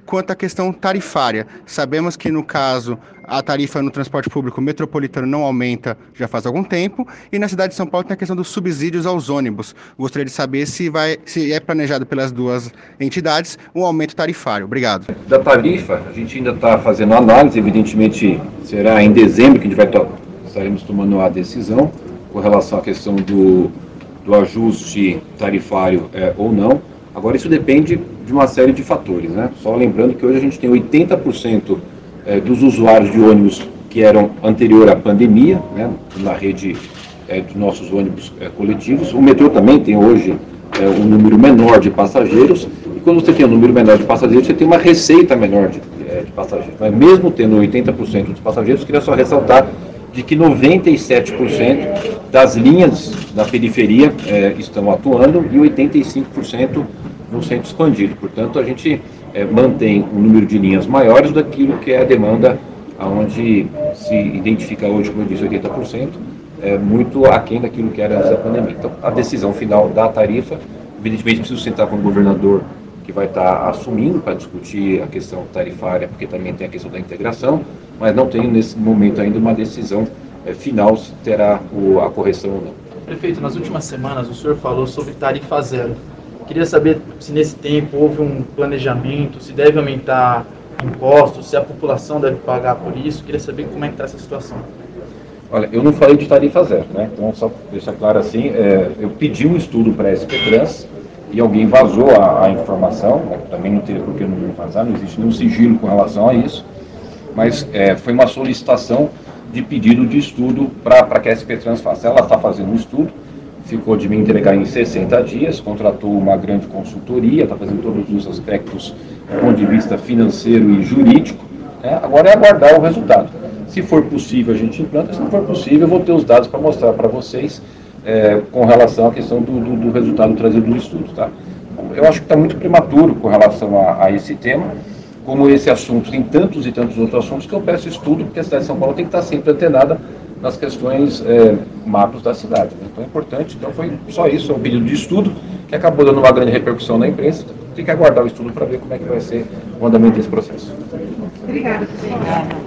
quanto à questão tarifária. Sabemos que, no caso, a tarifa no transporte público metropolitano não aumenta já faz algum tempo, e na cidade de São Paulo tem a questão dos subsídios aos ônibus. Gostaria de saber se é planejado pelas duas entidades um aumento tarifário. Obrigado. Da tarifa, a gente ainda está fazendo análise, evidentemente será em dezembro que a gente estaremos tomando a decisão com relação à questão do ajuste tarifário ou não. Agora, isso depende de uma série de fatores, né? Só lembrando que hoje a gente tem 80% dos usuários de ônibus que eram anterior à pandemia, né, na rede dos nossos ônibus coletivos. O metrô também tem hoje um número menor de passageiros, e quando você tem um número menor de passageiros, você tem uma receita menor de passageiros. Mas mesmo tendo 80% dos passageiros, queria só ressaltar de que 97% das linhas da periferia estão atuando e 85% no centro expandido. Portanto, a gente mantém um número de linhas maiores daquilo que é a demanda, onde se identifica hoje, como eu disse, 80%, muito aquém daquilo que era antes da pandemia. Então, a decisão final da tarifa, evidentemente, preciso sentar com o governador, que vai estar assumindo para discutir a questão tarifária, porque também tem a questão da integração, mas não tenho nesse momento ainda uma decisão final se terá a correção ou não. Prefeito, nas últimas semanas o senhor falou sobre tarifa zero. Queria saber se nesse tempo houve um planejamento, se deve aumentar impostos, se a população deve pagar por isso. Queria saber como é que está essa situação. Olha, eu não falei de tarifa zero, né? Então, só deixar claro assim, eu pedi um estudo para a SP Trans e alguém vazou a informação, né? Também não teria por que não vazar, não existe nenhum sigilo com relação a isso, mas foi uma solicitação de pedido de estudo para que a SP Trans faça. Ela está fazendo um estudo, ficou de me entregar em 60 dias, contratou uma grande consultoria, está fazendo todos os aspectos do ponto de vista financeiro e jurídico, né? Agora é aguardar o resultado. Se for possível, a gente implanta. Se não for possível, eu vou ter os dados para mostrar para vocês com relação à questão do resultado trazido do estudo. Tá? Eu acho que está muito prematuro com relação a esse tema. Como esse assunto tem tantos e tantos outros assuntos, que eu peço estudo, porque a cidade de São Paulo tem que estar sempre antenada nas questões macros da cidade. Né? Então é importante. Então foi só isso, é um pedido de estudo, que acabou dando uma grande repercussão na imprensa. Tem que aguardar o estudo para ver como é que vai ser o andamento desse processo. Obrigada.